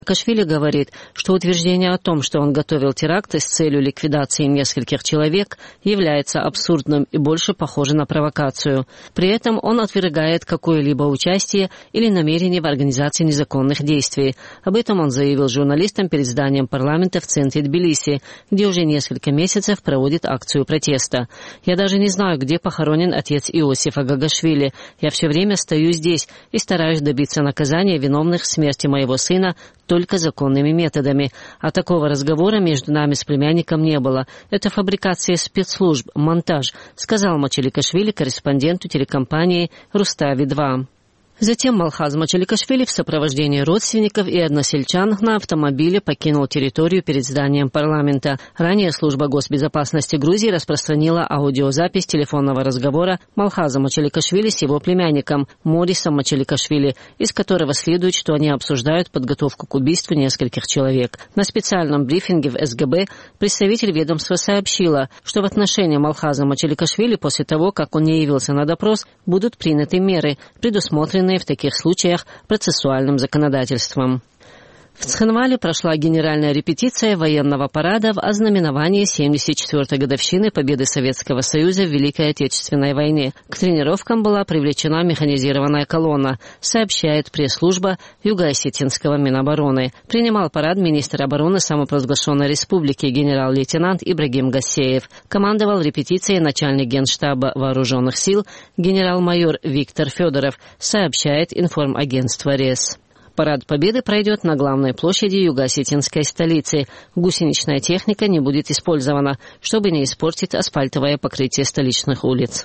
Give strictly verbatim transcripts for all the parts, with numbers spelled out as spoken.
Саакашвили говорит, что утверждение о том, что он готовил теракты с целью ликвидации нескольких человек, является абсурдным и больше похоже на провокацию. При этом он отвергает какое-либо участие или намерение в организации незаконных действий. Об этом он заявил журналистам перед зданием парламента в центре Тбилиси, где уже несколько месяцев проводит акцию протеста. «Я даже не знаю, где похоронен отец Иосифа Гагашвили. Я все время стою здесь и стараюсь добиться наказания виновных в смерти моего сына только законными методами. А такого разговора между нами с племянником не было. Это фабрикация спецслужб, монтаж», сказал Мачаликашвили корреспонденту телекомпании «Рустави-два». Затем Малхаз Мачаликашвили в сопровождении родственников и односельчан на автомобиле покинул территорию перед зданием парламента. Ранее служба госбезопасности Грузии распространила аудиозапись телефонного разговора Малхаза Мачаликашвили с его племянником Морисом Мачаликашвили, из которого следует, что они обсуждают подготовку к убийству нескольких человек. На специальном брифинге в эс гэ бэ представитель ведомства сообщила, что в отношении Малхаза Мачаликашвили после того, как он не явился на допрос, будут приняты меры, предусмотренные в таких случаях процессуальным законодательством. В Цхинвале прошла генеральная репетиция военного парада в ознаменовании семьдесят четвёртой годовщины победы Советского Союза в Великой Отечественной войне. К тренировкам была привлечена механизированная колонна, сообщает пресс-служба Юго-Осетинского Минобороны. Принимал парад министр обороны самопровозглашенной республики генерал-лейтенант Ибрагим Гассеев. Командовал репетицией начальник Генштаба Вооруженных сил генерал-майор Виктор Федоров, сообщает информагентство РЕС. Парад Победы пройдет на главной площади юго-осетинской столицы. Гусеничная техника не будет использована, чтобы не испортить асфальтовое покрытие столичных улиц.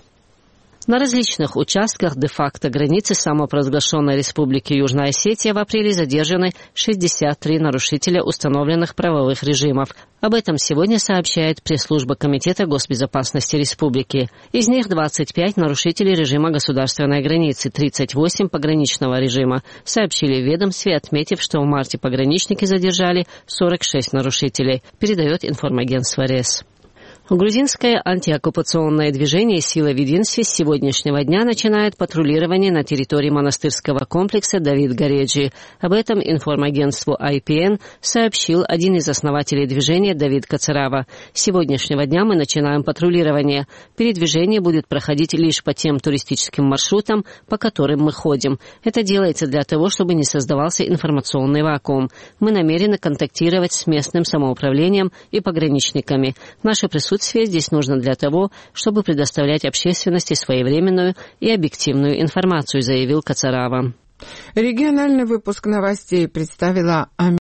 На различных участках де-факто границы самопровозглашенной Республики Южная Осетия в апреле задержаны шестьдесят три нарушителя установленных правовых режимов. Об этом сегодня сообщает пресс-служба Комитета госбезопасности республики. Из них двадцать пять нарушителей режима государственной границы, тридцать восемь пограничного режима, сообщили в ведомстве, отметив, что в марте пограничники задержали сорок шесть нарушителей, передает информагентство РЕС. Грузинское антиоккупационное движение «Сила в единстве» с сегодняшнего дня начинает патрулирование на территории монастырского комплекса Давид Гореджи. Об этом информагентству ай пи эн сообщил один из основателей движения Давид Кацарава. С сегодняшнего дня мы начинаем патрулирование. Передвижение будет проходить лишь по тем туристическим маршрутам, по которым мы ходим. Это делается для того, чтобы не создавался информационный вакуум. Мы намерены контактировать с местным самоуправлением и пограничниками. Наше присутствие здесь нужно для того, чтобы предоставлять общественности своевременную и объективную информацию, заявил Кацарава. Региональный выпуск новостей представила